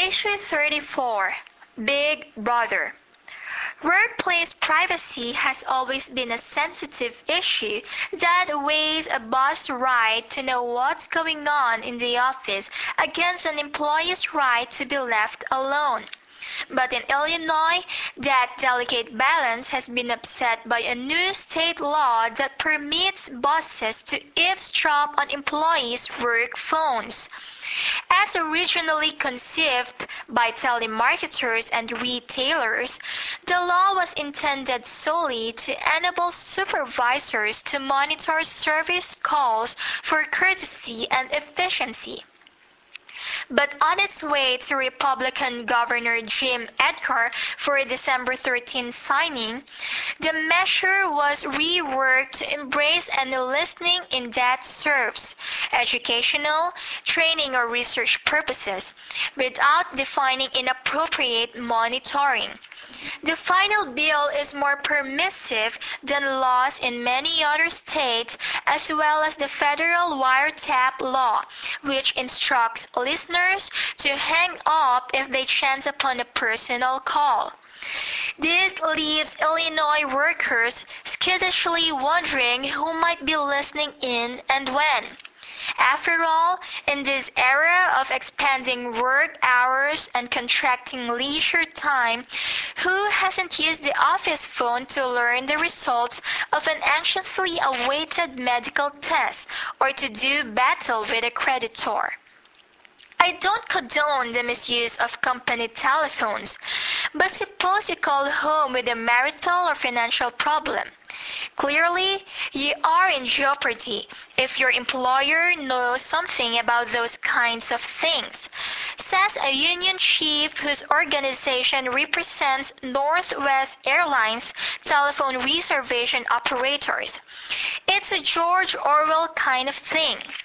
Issue 34. Big Brother. Workplace privacy has always been a sensitive issue that weighs a boss's right to know what's going on in the office against an employee's right to be left alone. But in Illinois, that delicate balance has been upset by a new state law that permits bosses to eavesdrop on employees' work phones. As originally conceived by telemarketers and retailers, the law was intended solely to enable supervisors to monitor service calls for courtesy and efficiency. But on its way to Republican Governor Jim Edgar for December 13 signing, the measure was reworked to embrace any listening in that serves educational, training, or research purposes, without defining inappropriate monitoring. The final bill is more permissive than laws in many other states, as well as the federal wiretap law, which instructs listeners to hang up if they chance upon a personal call. This leaves Illinois workers skittishly wondering who might be listening in and when. After all, in this era of expanding work hours and contracting leisure time, who hasn't used the office phone to learn the results of an anxiously awaited medical test or to do battle with a creditor? I don't condone the misuse of company telephones, but suppose you call home with a marital or financial problem. Clearly, you are in jeopardy if your employer knows something about those kinds of things, says a union chief whose organization represents Northwest Airlines telephone reservation operators. It's a George Orwell kind of thing.